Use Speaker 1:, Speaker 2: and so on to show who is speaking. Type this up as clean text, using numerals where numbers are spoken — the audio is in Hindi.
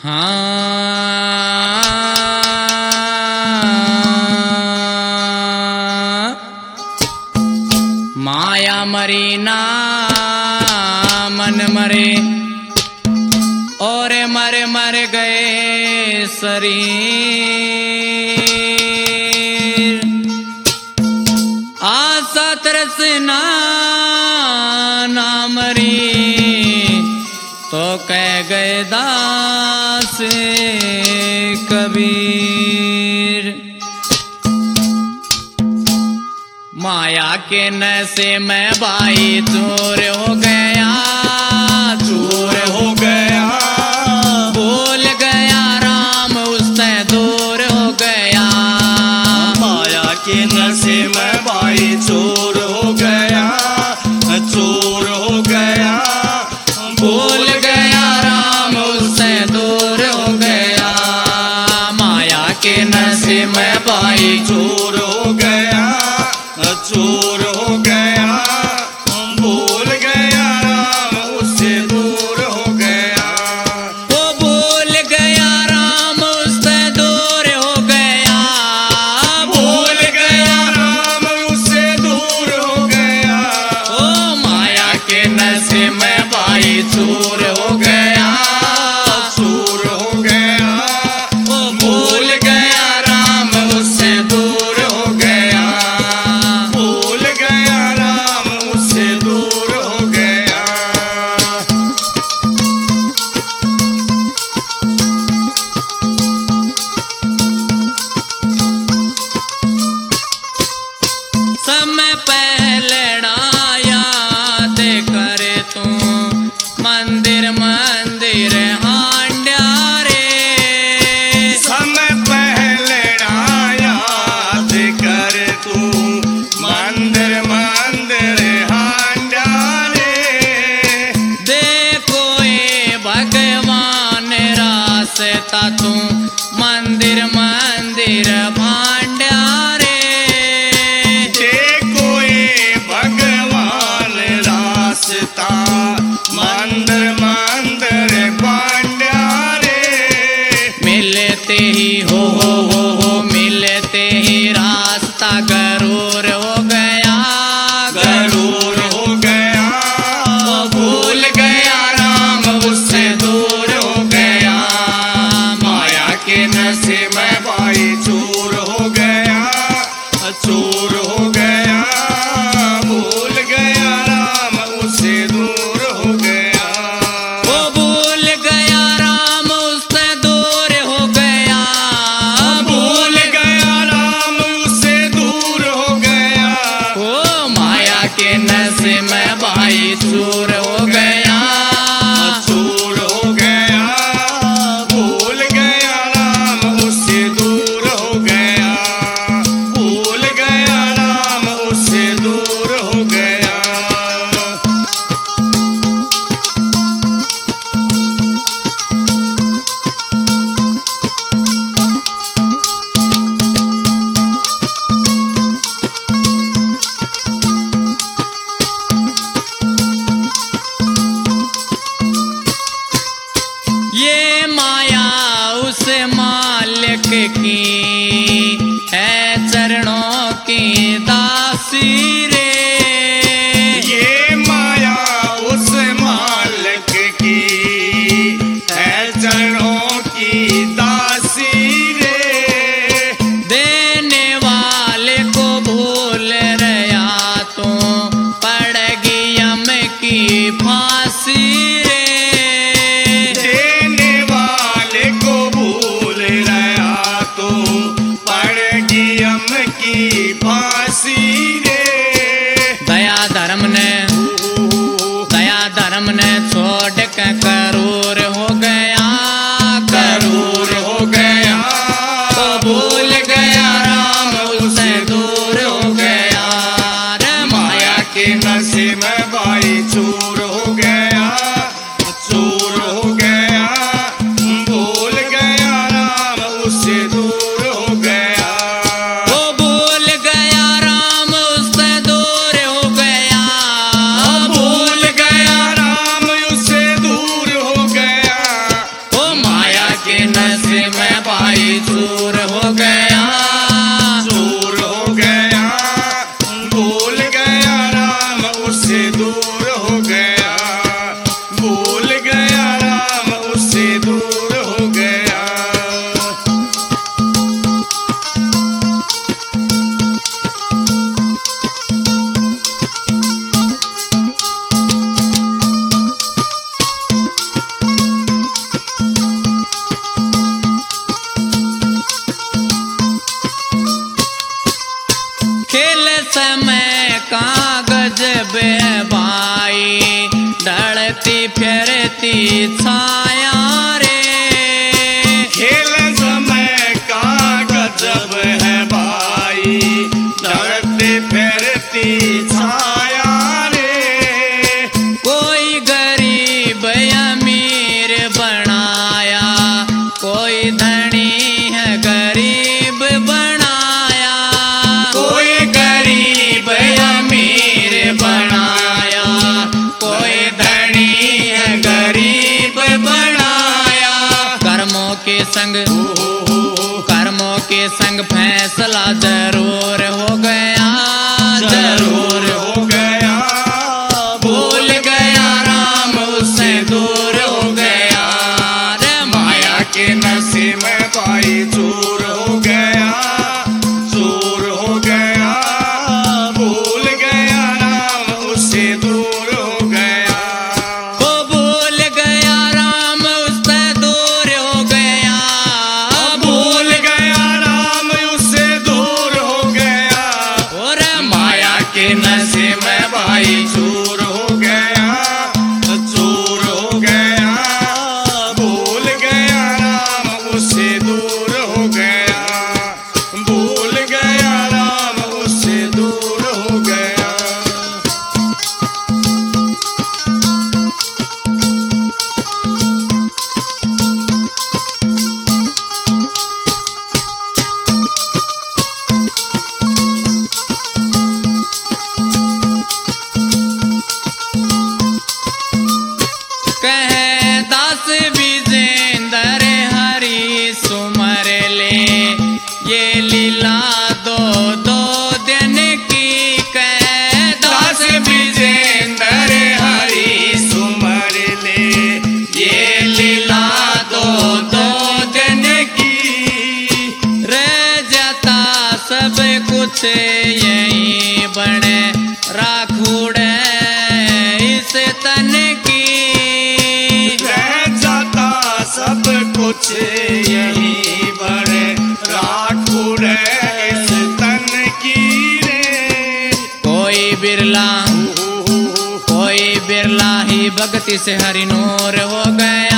Speaker 1: माया मरी ना मन मरे और मर मर गए शरीर। आशा तृष्णा ना मरी तो कह गए दास कबीर। माया के नशे में भाई चोर हो गया,
Speaker 2: चोर हो गया।
Speaker 1: भूल गया राम उससे दूर हो गया।
Speaker 2: माया के नशे में भाई चोर हो गया, चोर हो गया।
Speaker 1: भूल गया राम उससे दूर हो गया। माया के नशे में भाई
Speaker 2: चोर हो गया, चोर हो गया। भूल गया राम उससे दूर हो गया।
Speaker 1: वो भूल गया राम उससे दूर हो गया।
Speaker 2: भूल गया राम उससे दूर हो गया।
Speaker 1: ओ माया के नशे में भाई चूर हो गया,
Speaker 2: चोर हो गया।
Speaker 1: वो भूल गया राम उससे दूर हो गया।
Speaker 2: भूल गया राम उससे दूर हो गया।
Speaker 1: समय पहले याद करे तू मंदिर मंदिर हांड्या रे।
Speaker 2: समय पहले याद कर तू मंदिर मंदिर हांडा रे।
Speaker 1: देखो ये भगवान रास्ता तू मंदिर मंदिर भांड्या रे।
Speaker 2: देखो ये भगवान रास्ता मंदिर मंदिर पांड्या रे।
Speaker 1: मिलते ही हो मिलते ही रास्ता गरूर हो गया,
Speaker 2: गरूर हो गया।
Speaker 1: भूल गया राम उससे दूर हो गया।
Speaker 2: माया के नशे में भाई चोर हो गया, चोर हो गया। भूल गया राम उससे दूर हो गया।
Speaker 1: वो भूल गया राम उससे दूर हो गया।
Speaker 2: भूल गया राम उससे दूर हो गया।
Speaker 1: ओ माया के नशे में भाई चूर हो गया,
Speaker 2: चोर हो गया। भूल गया राम उससे दूर हो गया। भूल गया राम उससे दूर हो गया।
Speaker 1: ये माया उस मालिक की है चरणों की दासी रे।
Speaker 2: ये माया उस मालिक की है चरणों की दासी रे।
Speaker 1: देने वाले को भूल रहा तो पड़ेगी यम की फांसी रे।
Speaker 2: देने वाले को भूल रहा तो
Speaker 1: नशे में भाई चूर हो गया,
Speaker 2: चूर हो गया, भूल गया राम उससे दूर हो गया, भूल गया राम उससे दूर हो गया।
Speaker 1: खेल समय कागज बे भाई, ढलती फिरती छाया रे,
Speaker 2: खेल समय का गजब है भाई, ढलती फिरती छाया रे।
Speaker 1: कोई गरीब अमीर बनाया, कोई धनी है गरीब बनाया,
Speaker 2: कोई गरीब
Speaker 1: अमीर बनाया, कोई धनी है गरीब बनाया। कर्मों के संग, कर्मों के संग फैसला जरूर हो गया, जरूर
Speaker 2: हो गया,
Speaker 1: भूल गया राम उससे दूर हो गया रे,
Speaker 2: माया के नशे में भाई चूर हो गया, चूर हो गया, भूल गया राम उससे दूर हो गया।
Speaker 1: वो भूल गया राम उससे दूर हो गया,
Speaker 2: भूल गया राम उससे दूर हो गया,
Speaker 1: और
Speaker 2: माया के नशे में भाई चूर हो गया, चूर हो गया, भूल गया राम उससे दूर हो गया, भूल गया राम उससे दूर हो गया।
Speaker 1: कहे दास विजेंद्र हरि सुमर ले, ये लीला दो दो दिन की, कहे
Speaker 2: दास विजेंद्र हरि सुमर ले, ये लीला दो दो दिन की।
Speaker 1: रह जाता सब कुछ यही बने, राखूड़े इस तन की,
Speaker 2: रह जाता सब कुछ यही बड़े, राखू रे इस तन की रे।
Speaker 1: कोई बिरला, कोई बिरला ही भक्ति से हरिनूर हो गया,